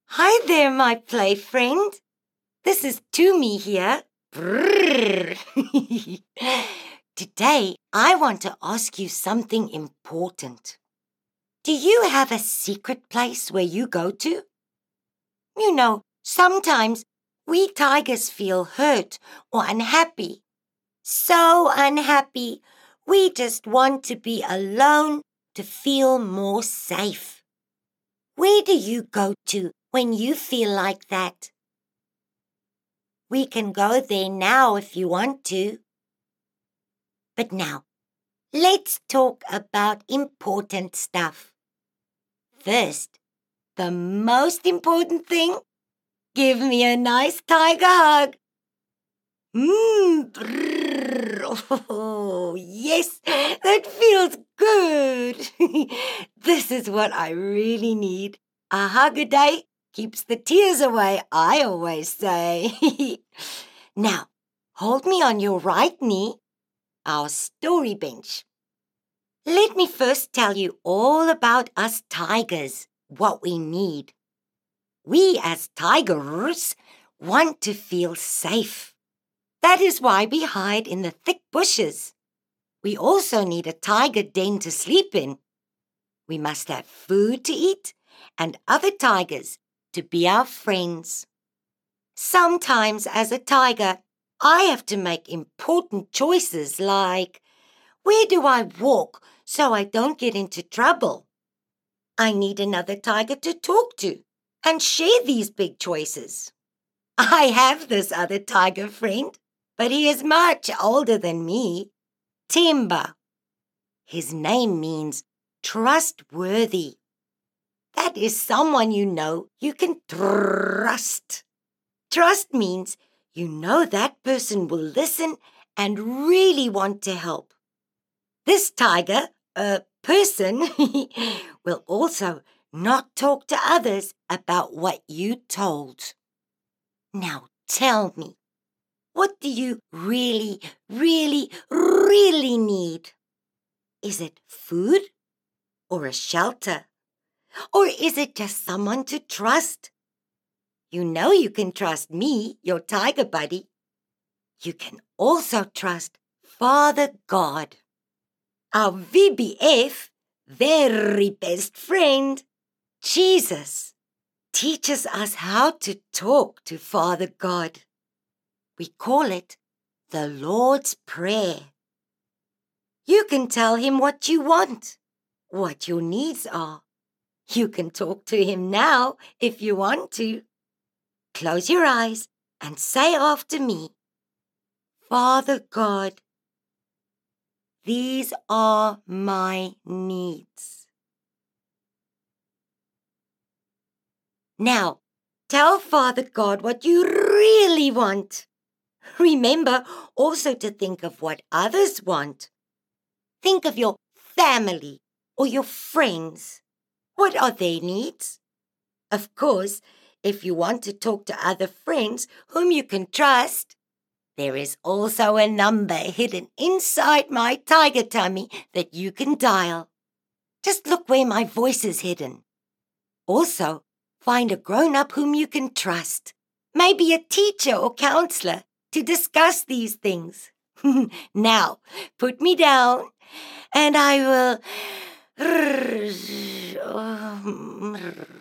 Hi there, my play friend. This is Tumi here. Brrr. Today, I want to ask you something important. Do you have a secret place where you go to? You know, sometimes we tigers feel hurt or unhappy. So unhappy, we just want to be alone to feel more safe. Where do you go to when you feel like that? We can go there now if you want to. But now, let's talk about important stuff. First, the most important thing, give me a nice tiger hug. Brrr. Oh, yes, that feels good. This is what I really need. A hug a day keeps the tears away, I always say. Now, hold me on your right knee, our story bench. Let me first tell you all about us tigers, what we need. We as tigers want to feel safe. That is why we hide in the thick bushes. We also need a tiger den to sleep in. We must have food to eat and other tigers to be our friends. Sometimes as a tiger, I have to make important choices like, where do I walk so I don't get into trouble? I need another tiger to talk to and share these big choices. I have this other tiger friend, but he is much older than me. Timba. His name means trustworthy. That is someone you know you can trust. Trust means you know that person will listen and really want to help. This tiger, person, will also not talk to others about what you told. Now tell me, what do you really, really, really need? Is it food or a shelter? Or is it just someone to trust? You know you can trust me, your tiger buddy. You can also trust Father God, our VBF, very best friend. Jesus teaches us how to talk to Father God. We call it the Lord's Prayer. You can tell him what you want, what your needs are. You can talk to him now if you want to. Close your eyes and say after me, Father God, these are my needs. Now, tell Father God what you really want. Remember also to think of what others want. Think of your family or your friends. What are their needs? Of course, if you want to talk to other friends whom you can trust, there is also a number hidden inside my tiger tummy that you can dial. Just look where my voice is hidden. Also, find a grown-up whom you can trust, maybe a teacher or counselor, to discuss these things. Now, put me down and I will